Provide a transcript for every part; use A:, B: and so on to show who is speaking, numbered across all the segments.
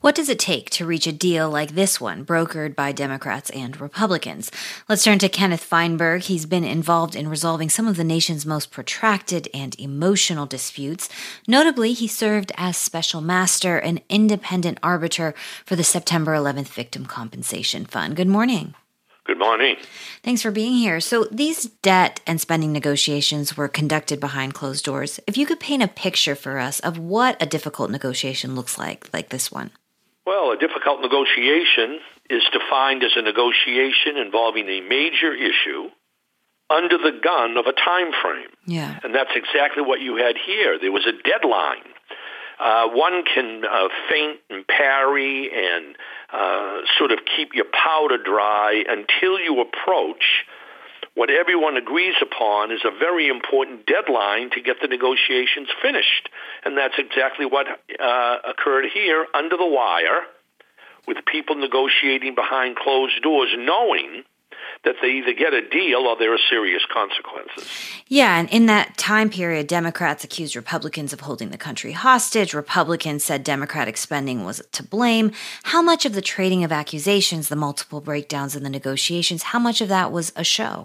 A: What does it take to reach a deal like this one, brokered by Democrats and Republicans? Let's turn to Kenneth Feinberg. He's been involved in resolving some of the nation's most protracted and emotional disputes. Notably, he served as special master and independent arbiter for the September 11th Victim Compensation Fund. Good morning.
B: Good morning.
A: Thanks for being here. So these debt and spending negotiations were conducted behind closed doors. If you could paint a picture for us of what a difficult negotiation looks like this one.
B: Well, a difficult negotiation is defined as a negotiation involving a major issue under the gun of a time frame.
A: Yeah.
B: And that's exactly what you had here. There was a deadline. One can feint and parry and sort of keep your powder dry until you approach what everyone agrees upon is a very important deadline to get the negotiations finished. And that's exactly what occurred here under the wire, with people negotiating behind closed doors, knowing that they either get a deal or there are serious consequences.
A: Yeah, and in that time period, Democrats accused Republicans of holding the country hostage. Republicans said Democratic spending was to blame. How much of the trading of accusations, the multiple breakdowns in the negotiations, how much of that was a show?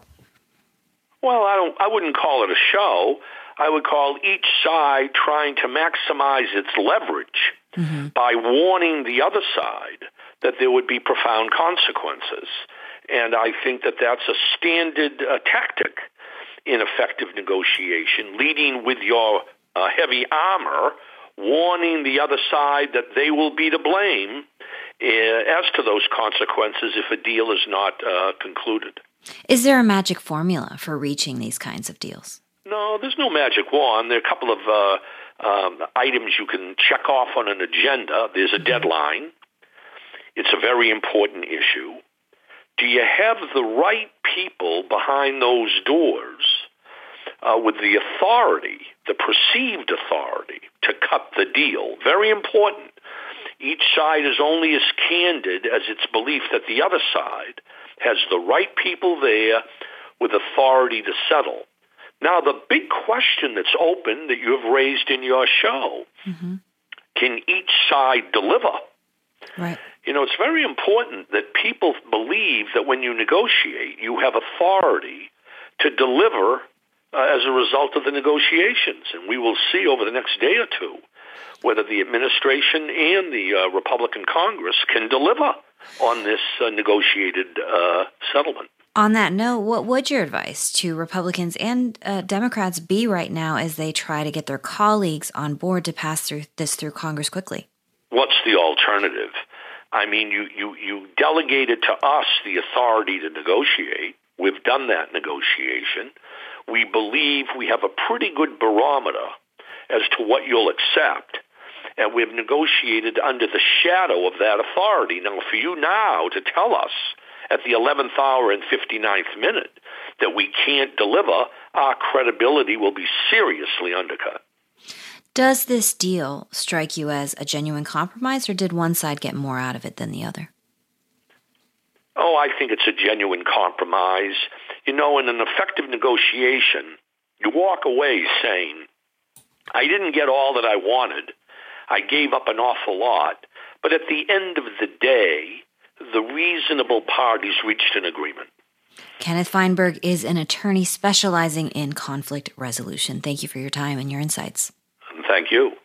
B: Well, I wouldn't call it a show. I would call each side trying to maximize its leverage by warning the other side that there would be profound consequences. And I think that that's a standard tactic in effective negotiation, leading with your heavy armor, warning the other side that they will be to blame as to those consequences if a deal is not concluded.
A: Is there a magic formula for reaching these kinds of deals?
B: No, there's no magic wand. There are a couple of items you can check off on an agenda. There's a deadline. It's a very important issue. Do you have the right people behind those doors with the authority, the perceived authority, to cut the deal? Very important. Each side is only as candid as its belief that the other side has the right people there with authority to settle. Now, the big question that's open that you have raised in your show, can each side deliver?
A: Right.
B: You know, it's very important that people believe that when you negotiate, you have authority to deliver as a result of the negotiations. And we will see over the next day or two whether the administration and the Republican Congress can deliver on this negotiated settlement.
A: On that note, what would your advice to Republicans and Democrats be right now as they try to get their colleagues on board to pass this through Congress quickly?
B: What's the alternative? I mean, you delegated to us the authority to negotiate. We've done that negotiation. We believe we have a pretty good barometer as to what you'll accept, and we've negotiated under the shadow of that authority. Now, for you now to tell us at the 11th hour and 59th minute that we can't deliver, our credibility will be seriously undercut.
A: Does this deal strike you as a genuine compromise, or did one side get more out of it than the other?
B: Oh, I think it's a genuine compromise. You know, in an effective negotiation, you walk away saying, I didn't get all that I wanted. I gave up an awful lot. But at the end of the day, the reasonable parties reached an agreement.
A: Kenneth Feinberg is an attorney specializing in conflict resolution. Thank you for your time and your insights.
B: Thank you.